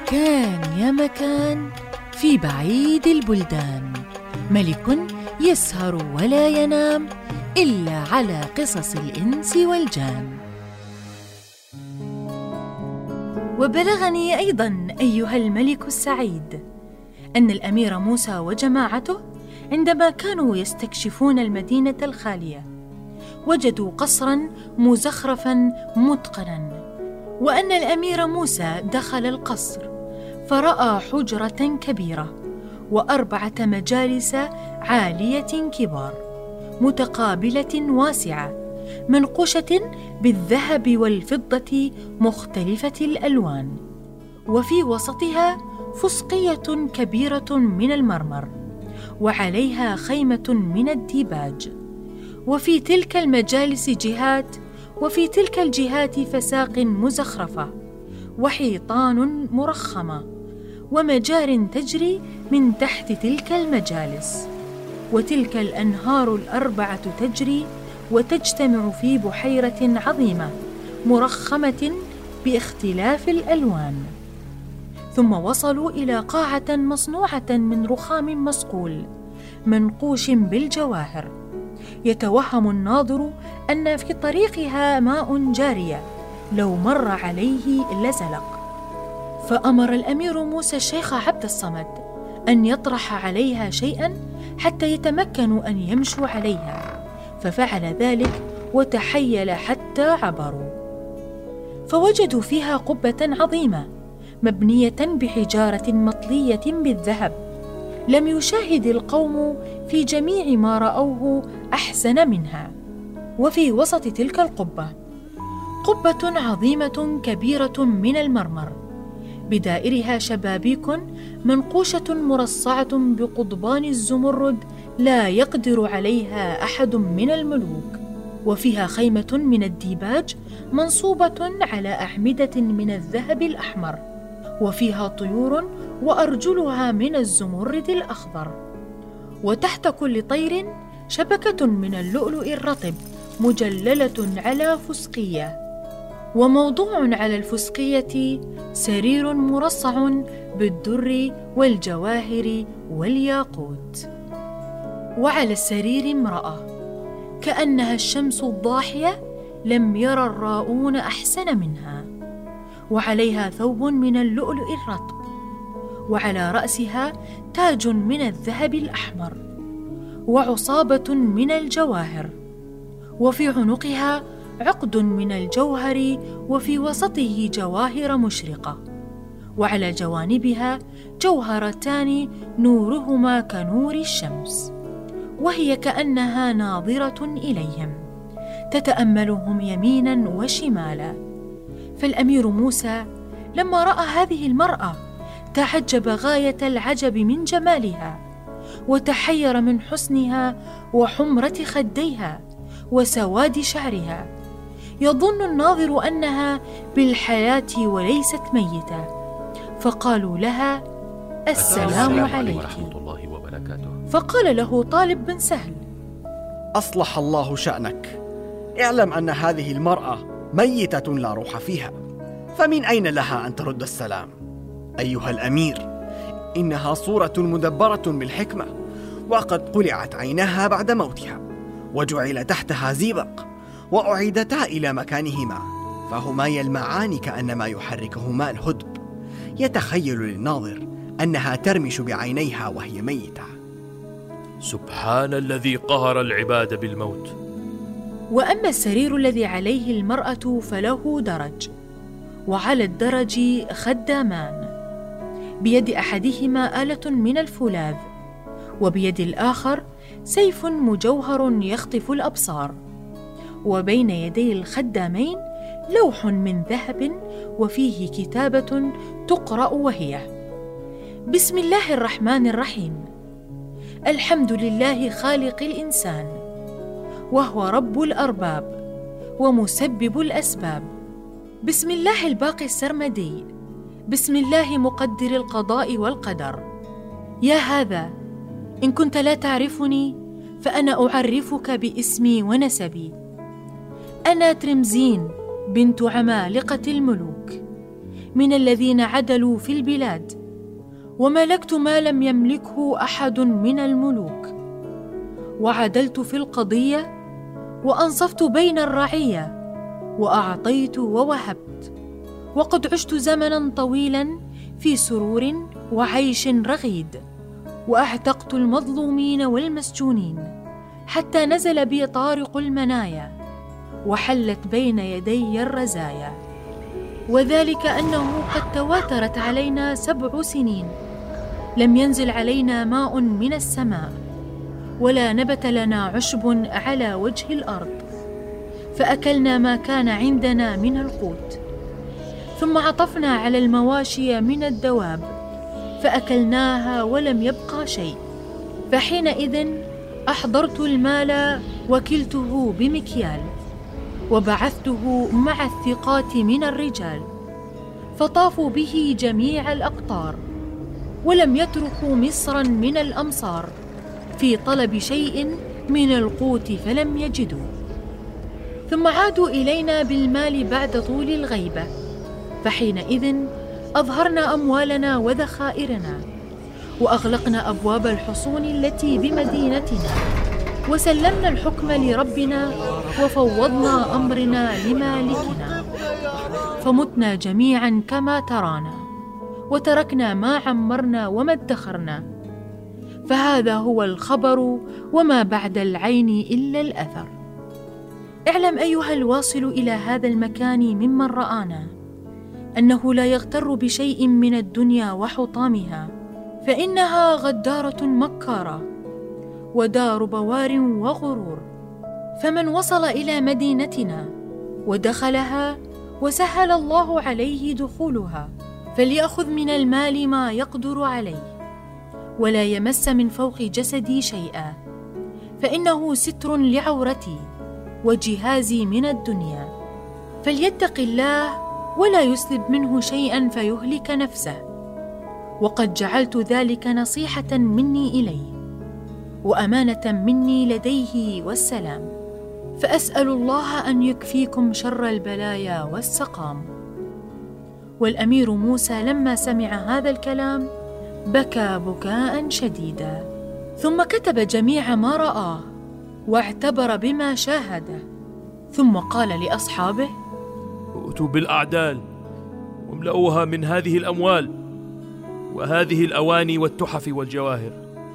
كان يا مكان في بعيد البلدان ملك يسهر ولا ينام إلا على قصص الإنس والجان. وبلغني أيضاً أيها الملك السعيد أن الأمير موسى وجماعته عندما كانوا يستكشفون المدينة الخالية وجدوا قصراً مزخرفاً متقناً، وأن الأمير موسى دخل القصر فرأى حجرة كبيرة و4 مجالس عالية كبار متقابلة واسعة منقوشة بالذهب والفضة مختلفة الألوان، وفي وسطها فسقية كبيرة من المرمر وعليها خيمة من الديباج، وفي تلك المجالس جهات وفي تلك الجهات فساق مزخرفة وحيطان مرخمة ومجار تجري من تحت تلك المجالس، وتلك الأنهار ال4 تجري وتجتمع في بحيرة عظيمة مرخمة باختلاف الألوان. ثم وصلوا إلى قاعة مصنوعة من رخام مصقول منقوش بالجواهر، يتوهم الناظر أن في طريقها ماء جارية لو مر عليه لزلق. فأمر الأمير موسى الشيخ عبد الصمد أن يطرح عليها شيئاً حتى يتمكنوا أن يمشوا عليها، ففعل ذلك وتحيل حتى عبروا، فوجدوا فيها قبة عظيمة مبنية بحجارة مطلية بالذهب، لم يشاهد القوم في جميع ما رأوه أحسن منها. وفي وسط تلك القبة قبة عظيمة كبيرة من المرمر بدائرها شبابيك منقوشة مرصعة بقضبان الزمرد لا يقدر عليها أحد من الملوك، وفيها خيمة من الديباج منصوبة على أعمدة من الذهب الأحمر، وفيها طيور وأرجلها من الزمرد الأخضر، وتحت كل طير شبكة من اللؤلؤ الرطب مجللة على فسقية، وموضوع على الفسقية سرير مرصع بالدر والجواهر والياقوت، وعلى السرير امرأة كأنها الشمس الضاحية لم يرى الراؤون أحسن منها، وعليها ثوب من اللؤلؤ الرطب، وعلى رأسها تاج من الذهب الأحمر وعصابة من الجواهر، وفي عنقها عقد من الجوهر وفي وسطه جواهر مشرقة، وعلى جوانبها جوهرتان نورهما كنور الشمس، وهي كأنها ناظرة إليهم تتأملهم يمينا وشمالا. فالأمير موسى لما رأى هذه المرأة تعجب غاية العجب من جمالها، وتحير من حسنها وحمرة خديها وسواد شعرها، يظن الناظر أنها بالحياة وليست ميتة، فقالوا لها: السلام عليك ورحمة الله وبركاته. فقال له طالب بن سهل: أصلح الله شأنك، اعلم أن هذه المرأة ميتة لا روح فيها، فمن أين لها أن ترد السلام؟ أيها الأمير، إنها صورة مدبرة بالحكمة، وقد قلعت عينها بعد موتها وجعل تحتها زئبق وأعيدتا إلى مكانهما، فهما يلمعان كأنما يحركهما الهدب، يتخيل للناظر أنها ترمش بعينيها وهي ميتة. سبحان الذي قهر العباد بالموت. وأما السرير الذي عليه المرأة فله درج، وعلى الدرج خدامان، بيد أحدهما آلة من الفولاذ، وبيد الآخر سيف مجوهر يخطف الأبصار، وبين يدي الخدامين لوح من ذهب وفيه كتابة تقرأ وهي: بسم الله الرحمن الرحيم، الحمد لله خالق الإنسان، وهو رب الأرباب ومسبب الأسباب، بسم الله الباقي السرمدي، بسم الله مقدر القضاء والقدر. يا هذا، إن كنت لا تعرفني فأنا أعرفك باسمي ونسبي، أنا ترمزين بنت عمالقة الملوك، من الذين عدلوا في البلاد، وملكت ما لم يملكه أحد من الملوك، وعدلت في القضية، وأنصفت بين الرعية، وأعطيت ووهبت، وقد عشت زمنا طويلا في سرور وعيش رغيد، وأعتقت المظلومين والمسجونين، حتى نزل بي طارق المنايا، وحلت بين يدي الرزايا. وذلك أنه قد تواترت علينا 7 سنين لم ينزل علينا ماء من السماء، ولا نبت لنا عشب على وجه الأرض، فأكلنا ما كان عندنا من القوت، ثم عطفنا على المواشي من الدواب فأكلناها ولم يبقى شيء. فحينئذ أحضرت المال وكلته بمكيال، وبعثته مع الثقات من الرجال، فطافوا به جميع الأقطار، ولم يتركوا مصرا من الأمصار في طلب شيء من القوت فلم يجدوا. ثم عادوا إلينا بالمال بعد طول الغيبة، فحينئذ أظهرنا أموالنا وذخائرنا، وأغلقنا أبواب الحصون التي بمدينتنا، وسلمنا الحكم لربنا، وفوضنا أمرنا لمالكنا، فمتنا جميعا كما ترانا، وتركنا ما عمرنا وما ادخرنا. فهذا هو الخبر، وما بعد العين إلا الأثر. اعلم أيها الواصل إلى هذا المكان ممن رآنا أنه لا يغتر بشيء من الدنيا وحطامها، فإنها غدارة مكارة، ودار بوار وغرور. فمن وصل إلى مدينتنا ودخلها وسهل الله عليه دخولها، فليأخذ من المال ما يقدر عليه، ولا يمس من فوق جسدي شيئا، فإنه ستر لعورتي وجهازي من الدنيا. فليتق الله ولا يسلب منه شيئا فيهلك نفسه، وقد جعلت ذلك نصيحة مني إليه وأمانة مني لديه والسلام. فأسأل الله أن يكفيكم شر البلايا والسقام. والأمير موسى لما سمع هذا الكلام بكى بكاء شديدا، ثم كتب جميع ما رآه واعتبر بما شاهده، ثم قال لأصحابه: ائتوا بالأعدال واملؤوها من هذه الأموال وهذه الأواني والتحف والجواهر.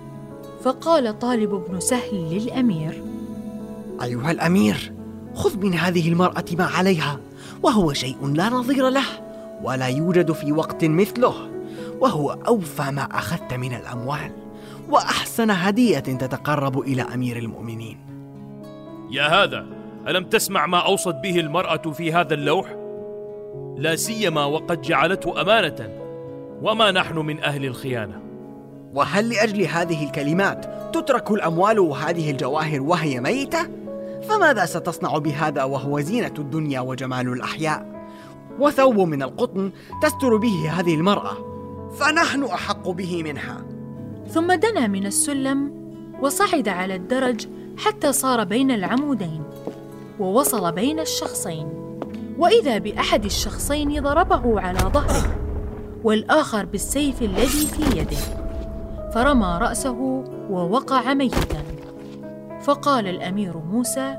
فقال طالب بن سهل للأمير: أيها الأمير، خذ من هذه المرأة ما عليها، وهو شيء لا نظير له ولا يوجد في وقت مثله، وهو أوفى ما أخذت من الأموال وأحسن هدية تتقرب إلى أمير المؤمنين. يا هذا، ألم تسمع ما أوصت به المرأة في هذا اللوح؟ لا سيما وقد جعلته أمانة، وما نحن من أهل الخيانة. وهل لأجل هذه الكلمات تترك الأموال وهذه الجواهر وهي ميتة؟ فماذا ستصنع بهذا وهو زينة الدنيا وجمال الأحياء، وثوب من القطن تستر به هذه المرأة، فنحن أحق به منها. ثم دنا من السلم وصعد على الدرج حتى صار بين العمودين، ووصل بين الشخصين، وإذا بأحد الشخصين ضربه على ظهره، والآخر بالسيف الذي في يده، فرمى رأسه ووقع ميتا. فقال الأمير موسى: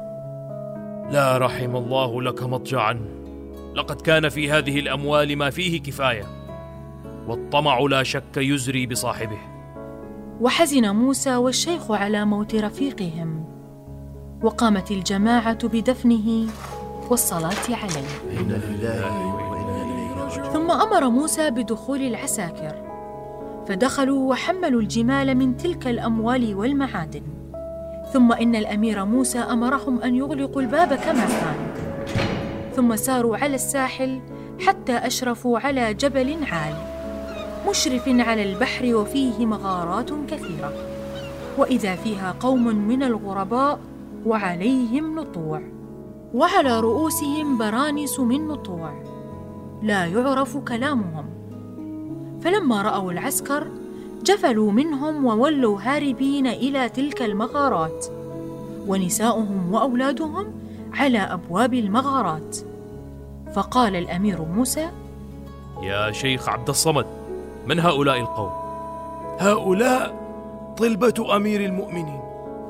لا رحم الله لك مضجعا، لقد كان في هذه الأموال ما فيه كفاية، والطمع لا شك يزري بصاحبه. وحزن موسى والشيخ على موت رفيقهم، وقامت الجماعة بدفنه والصلاة عليه. ثم أمر موسى بدخول العساكر، فدخلوا وحملوا الجمال من تلك الأموال والمعادن. ثم إن الأمير موسى أمرهم أن يغلقوا الباب كما كان، ثم ساروا على الساحل حتى أشرفوا على جبل عالي مشرف على البحر، وفيه مغارات كثيرة، وإذا فيها قوم من الغرباء وعليهم نطوع، وعلى رؤوسهم برانس من نطوع لا يعرف كلامهم. فلما رأوا العسكر جفلوا منهم وولوا هاربين إلى تلك المغارات، ونساؤهم وأولادهم على أبواب المغارات. فقال الأمير موسى: يا شيخ عبد الصمد، من هؤلاء القوم؟ هؤلاء طلبة أمير المؤمنين.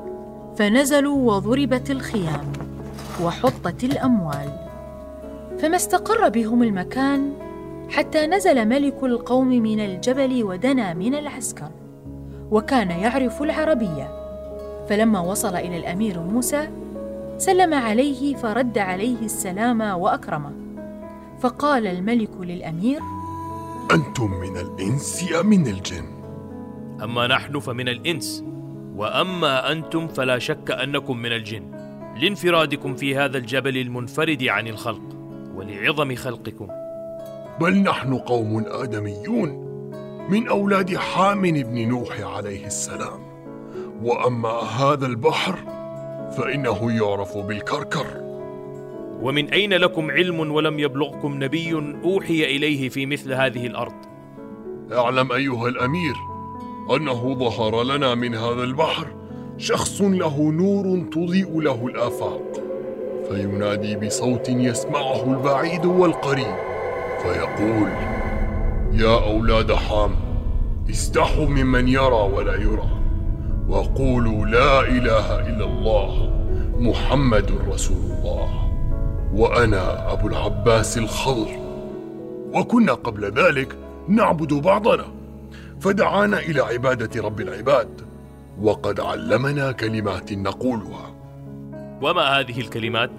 فنزلوا وضربت الخيام وحطت الأموال، فما استقر بهم المكان حتى نزل ملك القوم من الجبل ودنا من العسكر، وكان يعرف العربية. فلما وصل إلى الأمير موسى سلم عليه فرد عليه السلام وأكرمه. فقال الملك للأمير: أنتم من الإنس أم من الجن؟ أما نحن فمن الإنس، وأما أنتم فلا شك أنكم من الجن، لانفرادكم في هذا الجبل المنفرد عن الخلق ولعظم خلقكم. بل نحن قوم آدميون من أولاد حام بن نوح عليه السلام، وأما هذا البحر فإنه يعرف بالكركر. ومن أين لكم علم ولم يبلغكم نبي أوحي إليه في مثل هذه الأرض؟ اعلم أيها الأمير أنه ظهر لنا من هذا البحر شخص له نور تضيء له الآفاق، فينادي بصوت يسمعه البعيد والقريب، فيقول: يا أولاد حام، استحوا ممن يرى ولا يرى، وقولوا لا إله إلا الله محمد رسول الله، وأنا أبو العباس الخضر. وكنا قبل ذلك نعبد بعضنا، فدعانا إلى عبادة رب العباد، وقد علمنا كلمات نقولها. وما هذه الكلمات؟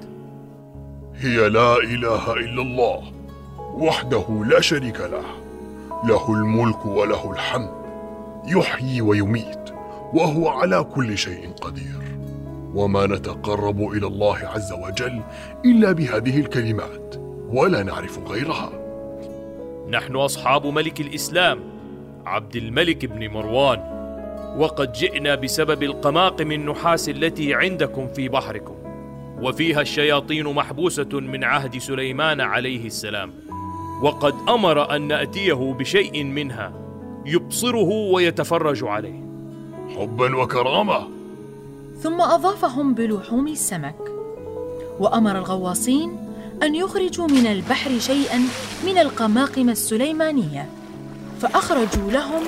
هي لا إله إلا الله وحده لا شريك له، له الملك وله الحمد، يحيي ويميت، وهو على كل شيء قدير. وما نتقرب إلى الله عز وجل إلا بهذه الكلمات، ولا نعرف غيرها. نحن أصحاب ملك الإسلام عبد الملك بن مروان، وقد جئنا بسبب القماقم النحاس التي عندكم في بحركم، وفيها الشياطين محبوسة من عهد سليمان عليه السلام، وقد أمر أن نأتيه بشيء منها يبصره ويتفرج عليه حبا وكرامة. ثم أضافهم بلحوم السمك، وأمر الغواصين أن يخرجوا من البحر شيئا من القماقم السليمانية، فأخرجوا لهم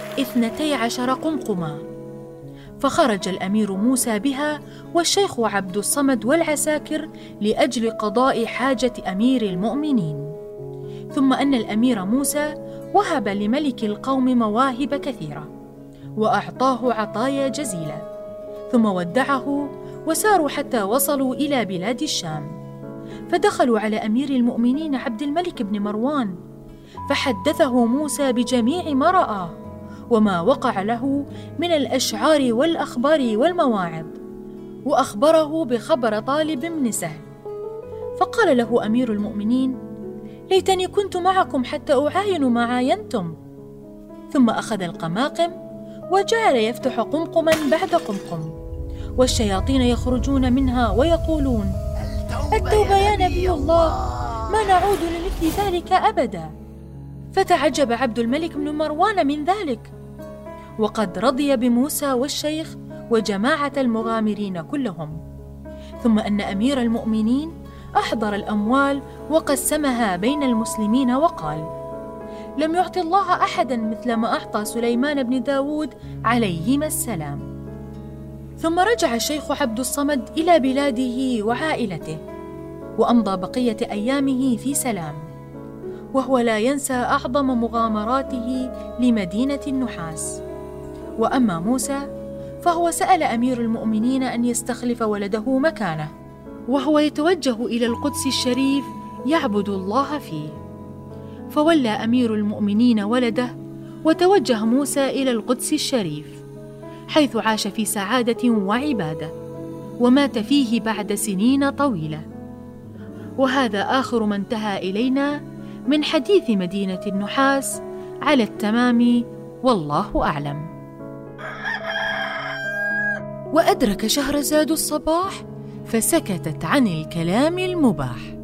12 قمقمة. فخرج الأمير موسى بها والشيخ عبد الصمد والعساكر لأجل قضاء حاجة أمير المؤمنين. ثم أن الأمير موسى وهب لملك القوم مواهب كثيرة، وأعطاه عطايا جزيلة، ثم ودعه وساروا حتى وصلوا إلى بلاد الشام. فدخلوا على أمير المؤمنين عبد الملك بن مروان، فحدثه موسى بجميع ما رآه وما وقع له من الأشعار والأخبار والمواعظ، وأخبره بخبر طالب بن سهل. فقال له أمير المؤمنين: ليتني كنت معكم حتى أعاين ما عاينتم. ثم أخذ القماقم وجعل يفتح قمقما بعد قمقم، والشياطين يخرجون منها ويقولون: التوبة يا نبي الله، ما نعود لمثل ذلك أبدا. فتعجب عبد الملك بن مروان من ذلك، وقد رضي بموسى والشيخ وجماعة المغامرين كلهم. ثم أن أمير المؤمنين أحضر الأموال وقسمها بين المسلمين، وقال: لم يعطي الله أحدا مثل ما أعطى سليمان بن داود عليهما السلام. ثم رجع الشيخ عبد الصمد إلى بلاده وعائلته، وأمضى بقية أيامه في سلام، وهو لا ينسى أعظم مغامراته لمدينة النحاس. وأما موسى فهو سأل أمير المؤمنين أن يستخلف ولده مكانه، وهو يتوجه إلى القدس الشريف يعبد الله فيه. فولى أمير المؤمنين ولده، وتوجه موسى إلى القدس الشريف، حيث عاش في سعادة وعبادة، ومات فيه بعد سنين طويلة. وهذا آخر ما انتهى إلينا من حديث مدينة النحاس على التمام، والله أعلم. وأدرك شهرزاد الصباح، فسكتت عن الكلام المباح.